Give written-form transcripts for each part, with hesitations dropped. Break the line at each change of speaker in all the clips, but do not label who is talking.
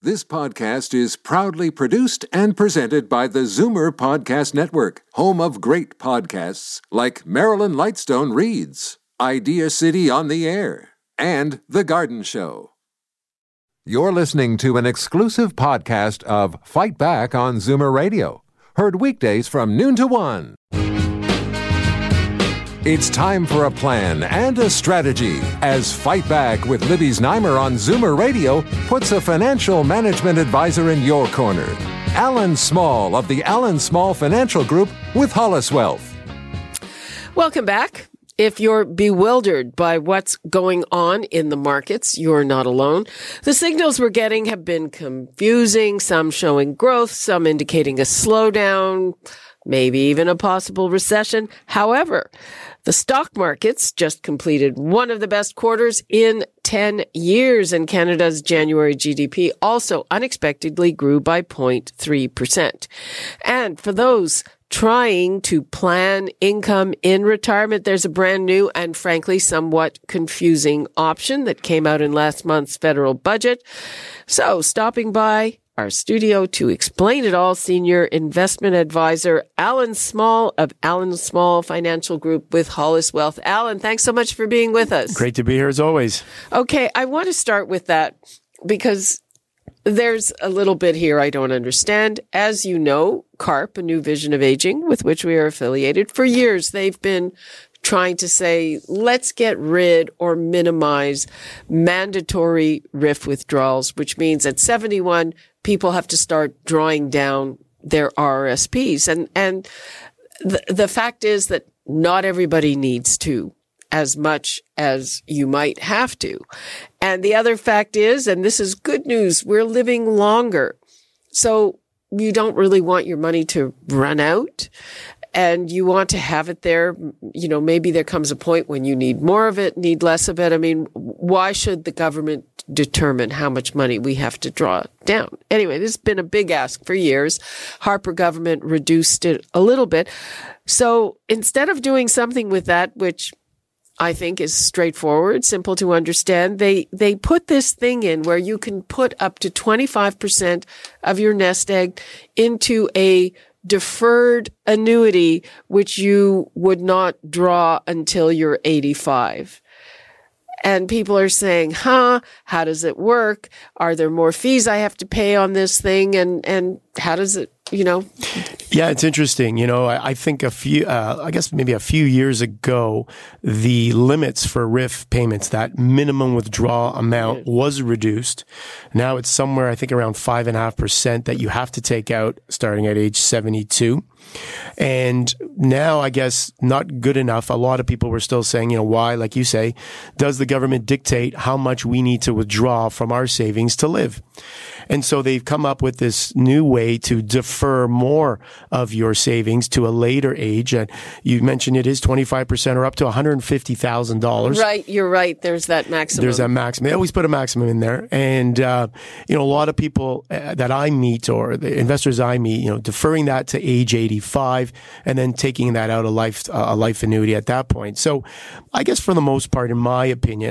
This podcast is proudly produced and presented by the Zoomer Podcast Network, home of great podcasts like Marilyn Lightstone Reads, Idea City on the Air, and The Garden Show. You're listening to an exclusive podcast of Fight Back on Zoomer Radio, heard weekdays from noon to 1. It's time for a plan and a strategy as Fight Back with Libby Znaimer on Zoomer Radio puts a financial management advisor in your corner. Alan Small of the Alan Small Financial Group with Hollis Wealth.
Welcome back. If you're bewildered by what's going on in the markets, you're not alone. The signals we're getting have been confusing, some showing growth, some indicating a slowdown, maybe even a possible recession. However, the stock markets just completed one of the best quarters in 10 years, and Canada's January GDP also unexpectedly grew by 0.3%. And for those trying to plan income in retirement, there's a brand new and frankly somewhat confusing option that came out in last month's federal budget. So stopping by our studio to explain it all, Senior Investment Advisor Alan Small of Alan Small Financial Group with Hollis Wealth. Alan, thanks so much for being with us.
Great to be here as always.
Okay, I want to start with that because there's a little bit here I don't understand. As you know, CARP, a New Vision of Aging, with which we are affiliated, for years they've been trying to say, let's get rid or minimize mandatory RRIF withdrawals, which means at 71, people have to start drawing down their RRSPs. And the fact is that not everybody needs to as much as you might have to. And the other fact is, and this is good news, we're living longer. So you don't really want your money to run out. And you want to have it there. You know, maybe there comes a point when you need more of it, need less of it. I mean, why should the government determine how much money we have to draw down? Anyway, this has been a big ask for years. Harper government reduced it a little bit. So instead of doing something with that, which I think is straightforward, simple to understand, they put this thing in where you can put up to 25% of your nest egg into a deferred annuity, which you would not draw until you're 85. And people are saying, how does it work? Are there more fees I have to pay on this thing? And how does it,
Yeah, it's interesting. I think maybe a few years ago, the limits for RRIF payments, that minimum withdrawal amount was reduced. Now it's somewhere, I think, around 5.5% that you have to take out starting at age 72. And now, I guess, not good enough. A lot of people were still saying, why, like you say, does the government dictate how much we need to withdraw from our savings to live? And so they've come up with this new way to defer more of your savings to a later age. And you mentioned it is 25% or up to $150,000.
Right. You're right. There's that maximum.
They always put a maximum in there. And, a lot of people that I meet or the investors I meet, deferring that to age 85 and then taking that out a life annuity at that point. So I guess for the most part, in my opinion,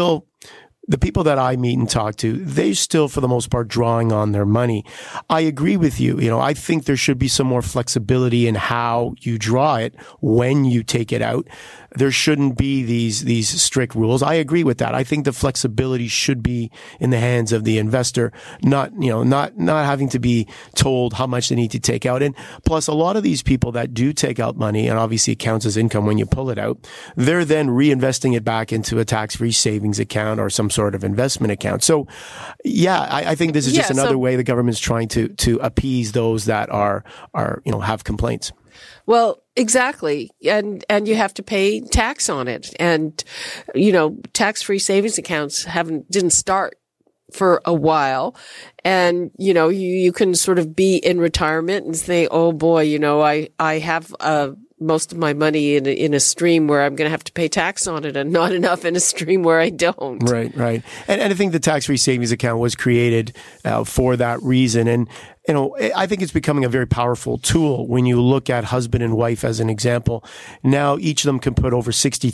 the people that I meet and talk to, they still, for the most part, drawing on their money. I agree with you. I think there should be some more flexibility in how you draw it when you take it out. There shouldn't be these strict rules. I agree with that. I think the flexibility should be in the hands of the investor, not having to be told how much they need to take out. And plus, a lot of these people that do take out money, and obviously it counts as income when you pull it out, they're then reinvesting it back into a tax-free savings account or some sort of investment account. So, yeah, I think this is just another way the government's trying to appease those that are have complaints.
Well, exactly. And you have to pay tax on it. And, tax-free savings accounts didn't start for a while. And, you can sort of be in retirement and say, oh boy, I have a most of my money in a stream where I'm going to have to pay tax on it and not enough in a stream where I don't.
Right. And I think the tax-free savings account was created for that reason. And, I think it's becoming a very powerful tool when you look at husband and wife as an example. Now each of them can put over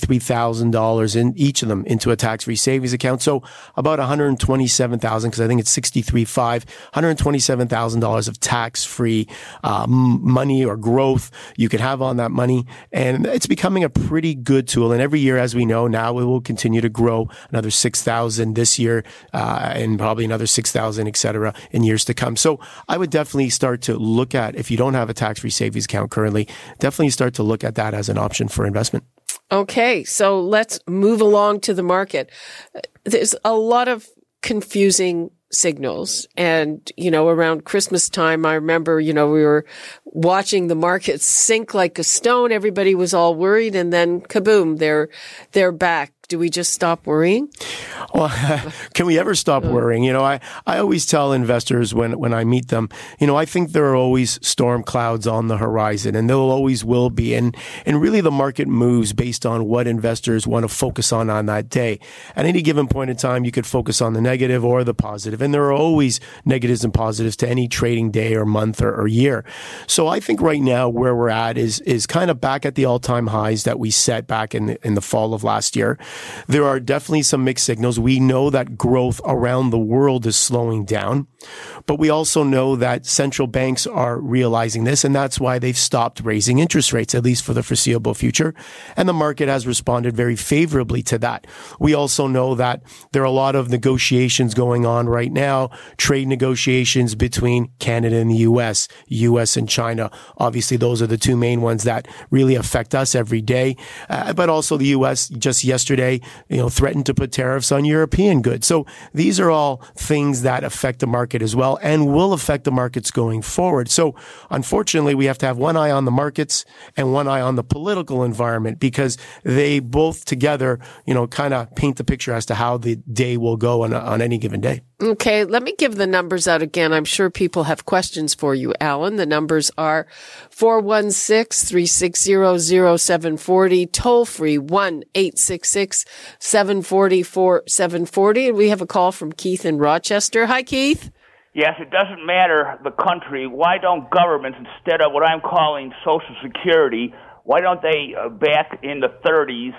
$63,000 in each of them into a tax-free savings account. So about $127,000, because I think it's $63,500, $127,000 of tax-free money or growth you could have on that money. And it's becoming a pretty good tool. And every year, as we know, now it will continue to grow another 6,000 this year, and probably another 6,000, et cetera, in years to come. So I would definitely start to look at, if you don't have a tax-free savings account currently, definitely start to look at that as an option for investment.
Okay, so let's move along to the market. There's a lot of confusing signals. And, around Christmas time, I remember, we were watching the markets sink like a stone. Everybody was all worried. And then kaboom, they're back. Do we just stop worrying?
Well, can we ever stop worrying? I always tell investors when I meet them, I think there are always storm clouds on the horizon, and there always will be. And really the market moves based on what investors want to focus on that day. At any given point in time, you could focus on the negative or the positive. And there are always negatives and positives to any trading day or month or year. So I think right now where we're at is kind of back at the all-time highs that we set back in the fall of last year. There are definitely some mixed signals. We know that growth around the world is slowing down, but we also know that central banks are realizing this, and that's why they've stopped raising interest rates, at least for the foreseeable future. And the market has responded very favorably to that. We also know that there are a lot of negotiations going on right now, trade negotiations between Canada and the US and China. Obviously, those are the two main ones that really affect us every day. But also the US just yesterday, threatened to put tariffs on European goods. So these are all things that affect the market as well and will affect the markets going forward. So unfortunately, we have to have one eye on the markets and one eye on the political environment, because they both together, kind of paint the picture as to how the day will go on any given day.
Okay, let me give the numbers out again. I'm sure people have questions for you, Alan. The numbers are 416-360-0740, toll free 1-866-740-4740. And we have a call from Keith in Rochester. Hi, Keith.
Yes, it doesn't matter the country. Why don't governments, instead of what I'm calling Social Security, why don't they, back in the 30s,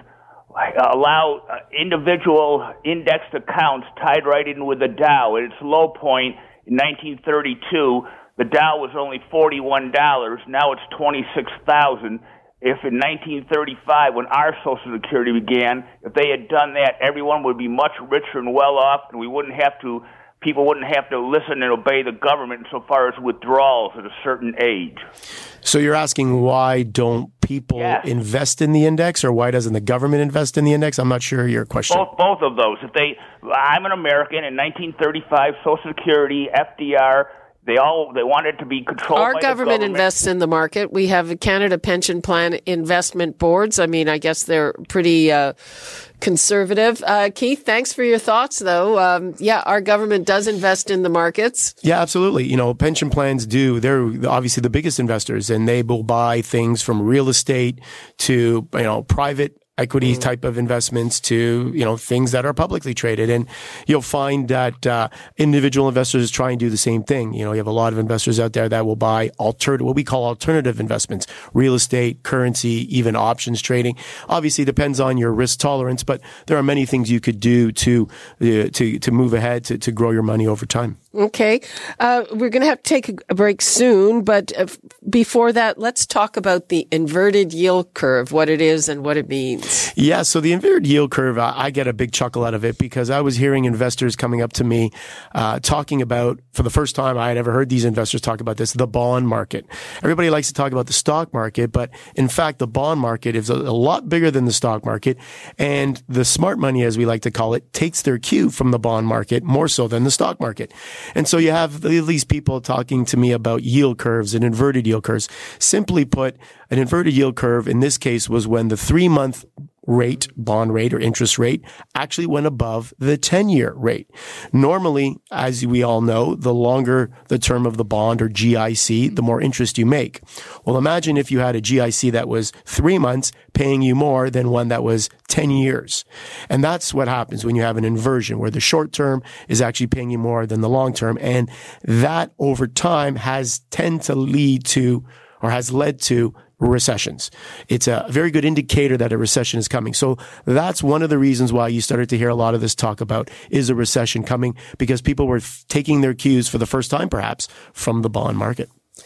allow individual indexed accounts tied right in with the Dow? At its low point in 1932, the Dow was only $41. Now it's $26,000. If in 1935, when our Social Security began, if they had done that, everyone would be much richer and well off, and people wouldn't have to listen and obey the government insofar as withdrawals at a certain age.
So you're asking, why don't people invest in the index, or why doesn't the government invest in the index? I'm not sure your question.
Both of those. I'm an American. In 1935, Social Security, FDR, they wanted to be controlled by the government.
Our government invests in the market. We have a Canada Pension Plan investment boards. I mean, I guess they're pretty conservative. Keith, thanks for your thoughts, though. Our government does invest in the markets.
Yeah, absolutely. Pension plans do. They're obviously the biggest investors, and they will buy things from real estate to, private equity type of investments to, things that are publicly traded. And you'll find that individual investors try and do the same thing. You have a lot of investors out there that will buy what we call alternative investments, real estate, currency, even options trading. Obviously, it depends on your risk tolerance, but there are many things you could do to move ahead, to grow your money over time.
Okay. We're going to have to take a break soon, but before that, let's talk about the inverted yield curve, what it is and what it means.
Yeah, so the inverted yield curve, I get a big chuckle out of it, because I was hearing investors coming up to me talking about, for the first time I had ever heard these investors talk about this, the bond market. Everybody likes to talk about the stock market, but in fact, the bond market is a lot bigger than the stock market, and the smart money, as we like to call it, takes their cue from the bond market more so than the stock market. And so you have these people talking to me about yield curves and inverted yield curves. Simply put, an inverted yield curve in this case was when the 3-month rate, bond rate or interest rate actually went above the 10-year rate. Normally, as we all know, the longer the term of the bond or GIC, the more interest you make. Well, imagine if you had a GIC that was 3 months paying you more than one that was 10 years. And that's what happens when you have an inversion where the short term is actually paying you more than the long term. And that over time has led to recessions. It's a very good indicator that a recession is coming. So that's one of the reasons why you started to hear a lot of this talk about, is a recession coming? Because people were taking their cues for the first time, perhaps, from the bond market.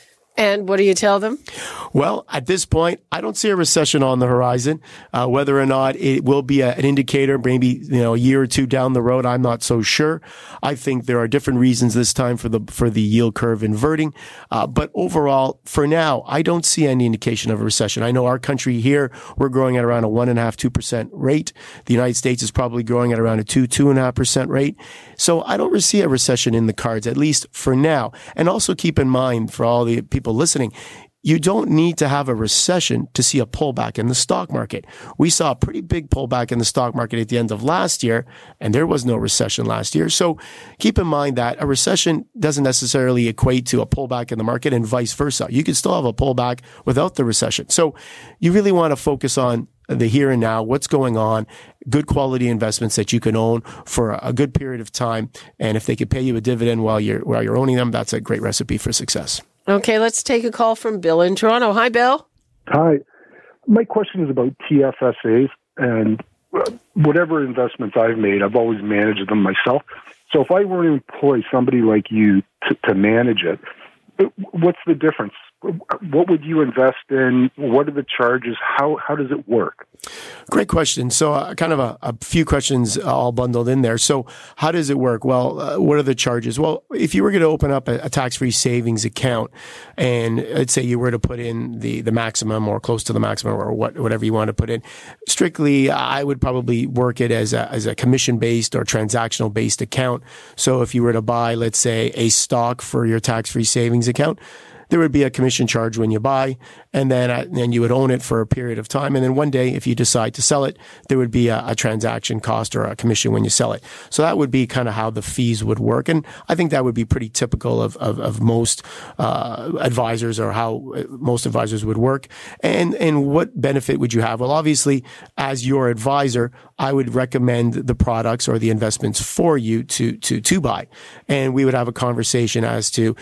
And what do you tell them?
Well, at this point, I don't see a recession on the horizon. Whether or not it will be an indicator, maybe a year or two down the road, I'm not so sure. I think there are different reasons this time for the yield curve inverting. But overall, for now, I don't see any indication of a recession. I know our country here, we're growing at around a 1.5-2% rate. The United States is probably growing at around a 2.5% rate. So I don't see a recession in the cards, at least for now. And also keep in mind, for all the people listening, you don't need to have a recession to see a pullback in the stock market. We saw a pretty big pullback in the stock market at the end of last year, and there was no recession last year. So keep in mind that a recession doesn't necessarily equate to a pullback in the market, and vice versa. You could still have a pullback without the recession. So you really want to focus on the here and now, what's going on, good quality investments that you can own for a good period of time. And if they could pay you a dividend while you're owning them, that's a great recipe for success.
Okay, let's take a call from Bill in Toronto. Hi, Bill.
Hi. My question is about TFSAs, and whatever investments I've made, I've always managed them myself. So if I were to employ somebody like you to manage it, what's the difference? What would you invest in? What are the charges? How does it work?
Great question. So kind of a few questions all bundled in there. So how does it work? Well, what are the charges? Well, if you were going to open up a tax-free savings account, and let's say you were to put in the maximum or close to the maximum or whatever you want to put in, strictly, I would probably work it as a commission-based or transactional-based account. So if you were to buy, let's say, a stock for your tax-free savings account, there would be a commission charge when you buy, and then you would own it for a period of time. And then one day, if you decide to sell it, there would be a transaction cost or a commission when you sell it. So that would be kind of how the fees would work. And I think that would be pretty typical of most advisors, or how most advisors would work. And what benefit would you have? Well, obviously, as your advisor, I would recommend the products or the investments for you to buy. And we would have a conversation as to,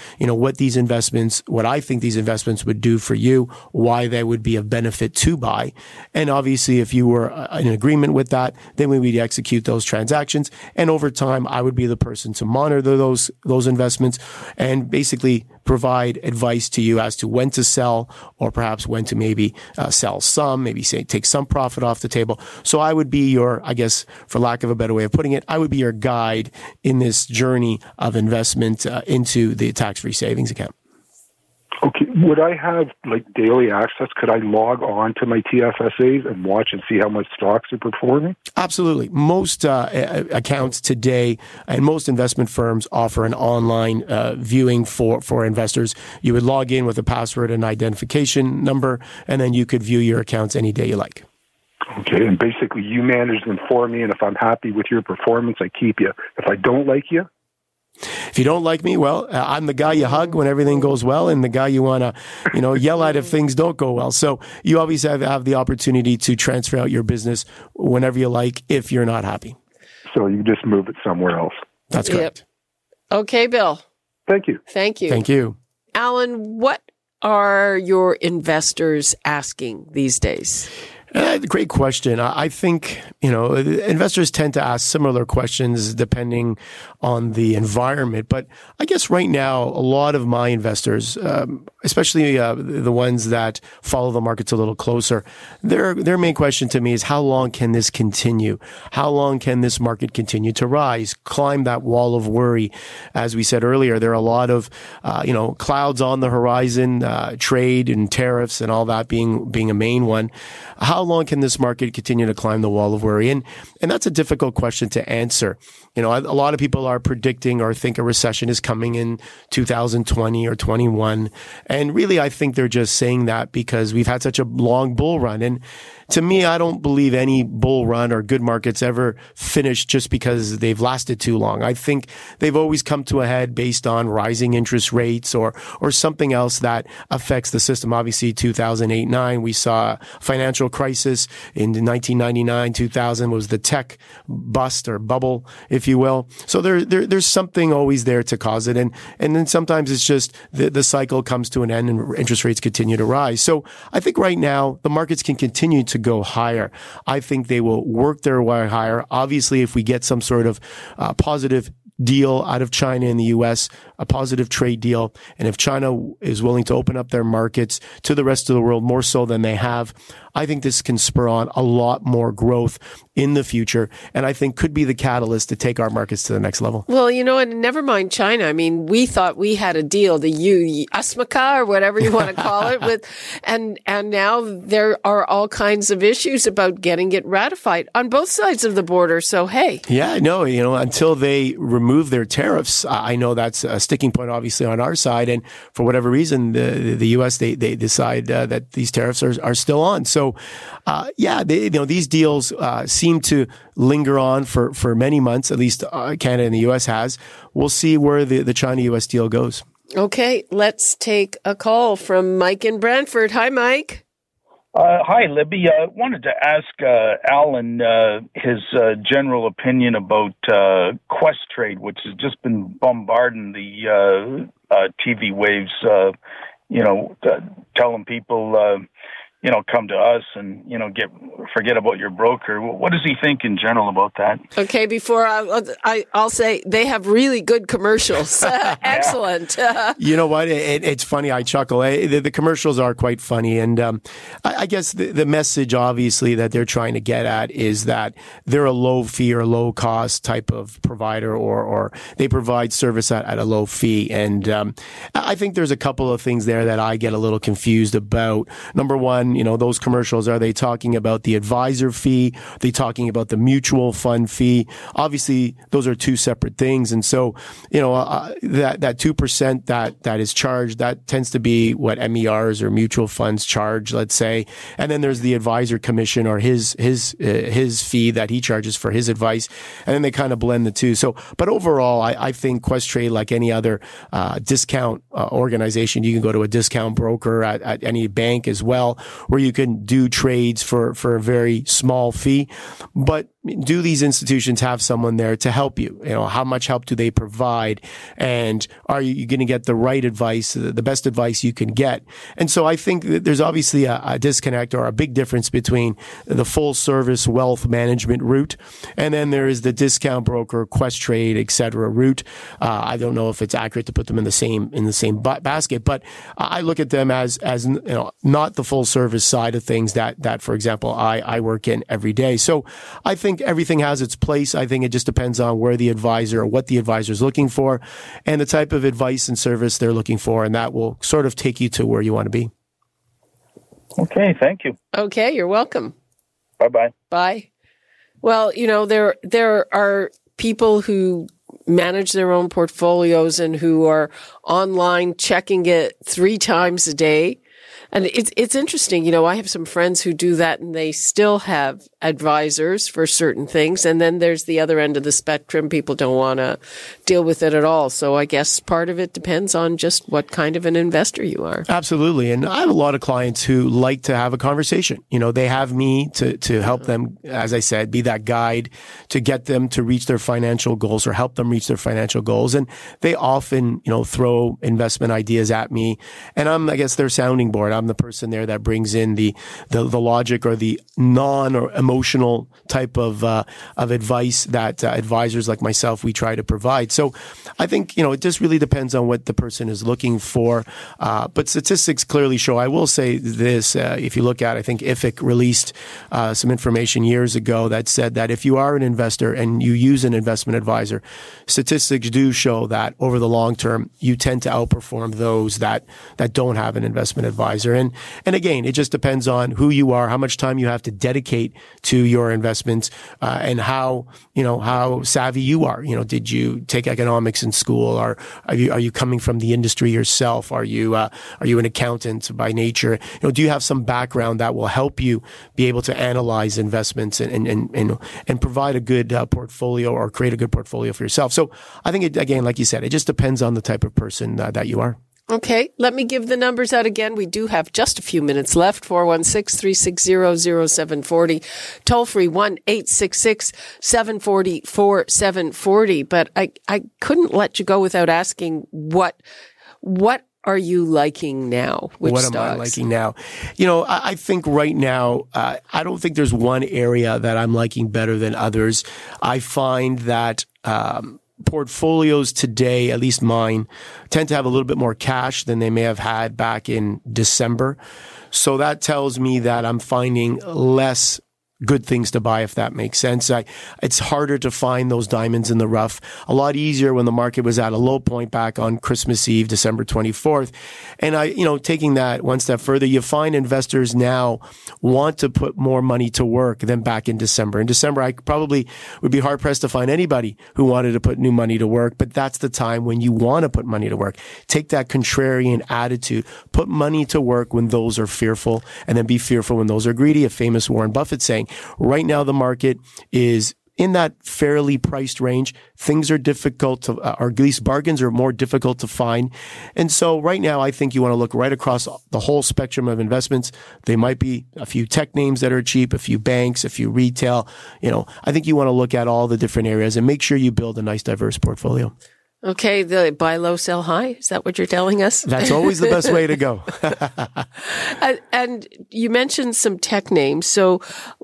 what I think these investments would do for you, why they would be of benefit to buy. And obviously, if you were in agreement with that, then we would execute those transactions. And over time, I would be the person to monitor those investments and basically provide advice to you as to when to sell, or perhaps when to maybe sell some, maybe take some profit off the table. So I would be I guess, for lack of a better way of putting it, I would be your guide in this journey of investment into the tax-free savings account.
Okay. Would I have daily access? Could I log on to my TFSAs and watch and see how my stocks are performing?
Absolutely. Most accounts today and most investment firms offer an online viewing for investors. You would log in with a password and identification number, and then you could view your accounts any day you like.
Okay. And basically you manage them for me, and if I'm happy with your performance, I keep you. If I don't like you?
If you don't like me, well, I'm the guy you hug when everything goes well, and the guy you want to, yell at if things don't go well. So you always have the opportunity to transfer out your business whenever you like if you're not happy.
So you just move it somewhere else.
That's correct.
Yep. Okay, Bill.
Thank you.
Thank you.
Thank you.
Alan, what are your investors asking these days?
Great question. I think, investors tend to ask similar questions depending on the environment. But I guess right now, a lot of my investors, especially the ones that follow the markets a little closer, their main question to me is, how long can this continue? How long can this market continue to rise, climb that wall of worry? As we said earlier, there are a lot of, clouds on the horizon, trade and tariffs and all that being a main one. How how long can this market continue to climb the wall of worry? And that's a difficult question to answer. A lot of people are predicting or think a recession is coming in 2020 or 21. And really, I think they're just saying that because we've had such a long bull run. And to me, I don't believe any bull run or good markets ever finish just because they've lasted too long. I think they've always come to a head based on rising interest rates or something else that affects the system. Obviously, 2008-9, we saw a financial crisis. In 1999, 2000 was the tech bust or bubble, if you will. So there's something always there to cause it. And then sometimes it's just the cycle comes to an end and interest rates continue to rise. So I think right now the markets can continue to go higher. I think they will work their way higher. Obviously, if we get some sort of positive deal out of China and the U.S., a positive trade deal, and if China is willing to open up their markets to the rest of the world more so than they have, I think this can spur on a lot more growth in the future, and I think could be the catalyst to take our markets to the next level.
Well, and never mind China. I mean, we thought we had a deal, the USMCA or whatever you want to call it, and now there are all kinds of issues about getting it ratified on both sides of the border. So, hey.
Yeah, no, until they remove their tariffs, I know that's a sticking point, obviously, on our side, and for whatever reason, the U.S., they decide that these tariffs are still on. So, these deals seem to linger on for many months, at least Canada and the U.S. has. We'll see where the China-U.S. deal goes.
Okay, let's take a call from Mike in Brantford. Hi, Mike.
Hi, Libby. I wanted to ask Alan his general opinion about Questrade, which has just been bombarding the TV waves, telling people, come to us and, forget about your broker. What does he think in general about that?
Okay, before I'll say they have really good commercials. Excellent.
You know what? It's funny. I chuckle. The commercials are quite funny. And I guess the message, obviously, that they're trying to get at is that they're a low fee or low cost type of provider or they provide service at a low fee. And I think there's a couple of things there that I get a little confused about. Number one, those commercials, are they talking about the advisor fee? Are they talking about the mutual fund fee? Obviously, those are two separate things. And so, that 2% that is charged, that tends to be what MERs or mutual funds charge, let's say. And then there's the advisor commission or his fee that he charges for his advice. And then they kind of blend the two. So, but overall, I think Questrade, like any other discount organization, you can go to a discount broker at any bank as well, where you can do trades for a very small fee. But do these institutions have someone there to help you? How much help do they provide? And are you going to get the right advice, the best advice you can get? And so I think that there's obviously a disconnect or a big difference between the full service wealth management route, and then there is the discount broker, Questrade, et cetera route. I don't know if it's accurate to put them in the same basket, but I look at them as not the full service side of things that for example, I work in every day. So I think everything has its place. I think it just depends on where the advisor or what the advisor is looking for and the type of advice and service they're looking for. And that will sort of take you to where you want to be.
Okay. Thank you.
Okay. You're welcome.
Bye-bye.
Bye. Well, there are people who manage their own portfolios and who are online checking it 3 times a day. And it's interesting, I have some friends who do that and they still have advisors for certain things. And then there's the other end of the spectrum. People don't want to deal with it at all. So I guess part of it depends on just what kind of an investor you are.
Absolutely. And I have a lot of clients who like to have a conversation. They have me to help them, as I said, be that guide to get them to reach their financial goals or help them reach their financial goals. And they often, throw investment ideas at me. And I'm, I guess, their sounding board. I'm the person there that brings in the logic or the non or emotional emotional type of advice that advisors like myself, we try to provide. So I think, it just really depends on what the person is looking for. But statistics clearly show, I will say this, if you look at, I think IFIC released some information years ago that said that if you are an investor and you use an investment advisor, statistics do show that over the long term, you tend to outperform those that don't have an investment advisor. And again, it just depends on who you are, how much time you have to dedicate to your investments, and how savvy you are. Did you take economics in school, or are you coming from the industry yourself? Are you an accountant by nature? Do you have some background that will help you be able to analyze investments and provide a good portfolio, or create a good portfolio for yourself? So I think again, like you said, it just depends on the type of person that you are.
Okay, let me give the numbers out again. We do have just a few minutes left. 416-360-0740. Toll free 1-866-740-4740. But I couldn't let you go without asking what are you liking now? Which
what
stocks?
am I liking now? I think right now, I don't think there's one area that I'm liking better than others. I find that portfolios today, at least mine, tend to have a little bit more cash than they may have had back in December. So that tells me that I'm finding less good things to buy, if that makes sense. It's harder to find those diamonds in the rough. A lot easier when the market was at a low point back on Christmas Eve, December 24th. And taking that one step further, you find investors now want to put more money to work than back in December. In December, I probably would be hard pressed to find anybody who wanted to put new money to work, but that's the time when you want to put money to work. Take that contrarian attitude, put money to work when those are fearful, and then be fearful when those are greedy. A famous Warren Buffett saying. Right now, the market is in that fairly priced range. Things are difficult to, or at least bargains are more difficult to find. And so right now, I think you want to look right across the whole spectrum of investments. They might be a few tech names that are cheap, a few banks, a few retail. I think you want to look at all the different areas and make sure you build a nice, diverse portfolio.
Okay, the buy low, sell high. Is that what you're telling us?
That's always the best way to go.
And you mentioned some tech names. So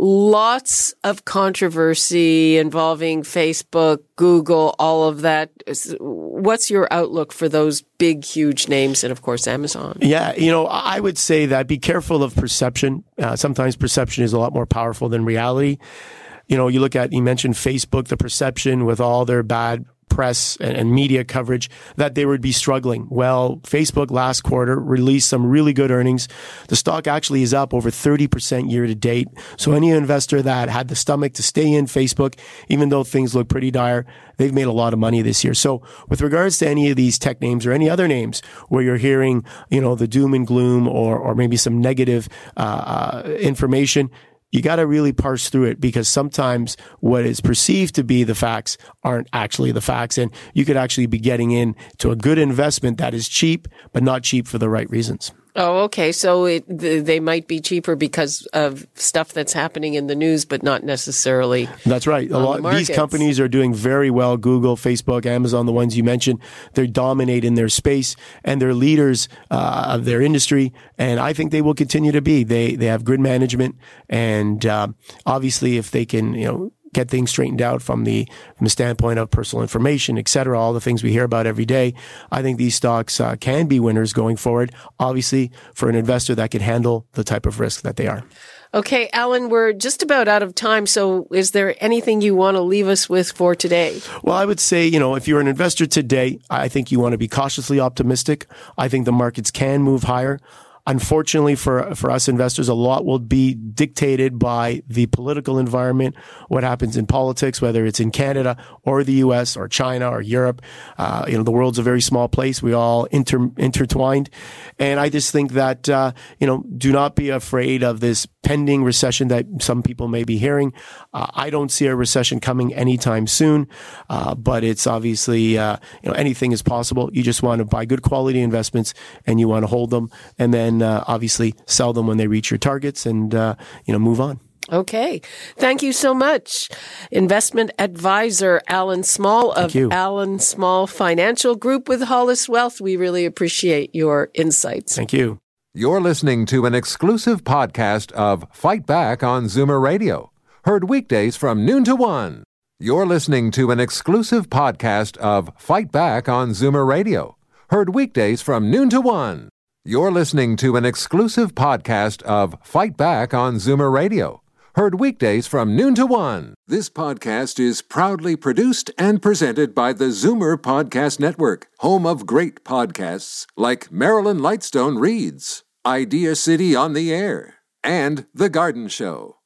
lots of controversy involving Facebook, Google, all of that. What's your outlook for those big, huge names and, of course, Amazon?
Yeah, I would say that be careful of perception. Sometimes perception is a lot more powerful than reality. You mentioned Facebook, the perception with all their bad press and media coverage that they would be struggling. Well, Facebook last quarter released some really good earnings. The stock actually is up over 30% year to date. So any investor that had the stomach to stay in Facebook, even though things look pretty dire, they've made a lot of money this year. So with regards to any of these tech names or any other names where you're hearing, the doom and gloom or maybe some negative information, you got to really parse through it, because sometimes what is perceived to be the facts aren't actually the facts. And you could actually be getting into a good investment that is cheap, but not cheap for the right reasons.
Oh, okay. So they might be cheaper because of stuff that's happening in the news, but not necessarily. That's
right. These companies are doing very well. Google, Facebook, Amazon, the ones you mentioned, they dominate in their space and they're leaders of their industry. And I think they will continue to be. They have good management, and obviously, if they can, get things straightened out from the standpoint of personal information, et cetera, all the things we hear about every day, I think these stocks can be winners going forward, obviously, for an investor that can handle the type of risk that they are.
Okay, Alan, we're just about out of time. So is there anything you want to leave us with for today?
Well, I would say, if you're an investor today, I think you want to be cautiously optimistic. I think the markets can move higher. Unfortunately for us investors, a lot will be dictated by the political environment, what happens in politics, whether it's in Canada or the US or China or Europe. The world's a very small place. We all intertwined. And I just think that, do not be afraid of this pending recession that some people may be hearing. I don't see a recession coming anytime soon, but it's obviously, anything is possible. You just want to buy good quality investments and you want to hold them, and then obviously sell them when they reach your targets and, move on.
Okay. Thank you so much. Investment advisor Alan Small of Alan Small Financial Group with Hollis Wealth. We really appreciate your insights.
Thank you.
You're listening to an exclusive podcast of Fight Back on Zoomer Radio. Heard weekdays from noon to 1. You're listening to an exclusive podcast of Fight Back on Zoomer Radio. Heard weekdays from noon to 1. You're listening to an exclusive podcast of Fight Back on Zoomer Radio. Heard weekdays from noon to 1. This podcast is proudly produced and presented by the Zoomer Podcast Network, home of great podcasts like Marilyn Lightstone Reads, Idea City on the Air, and The Garden Show.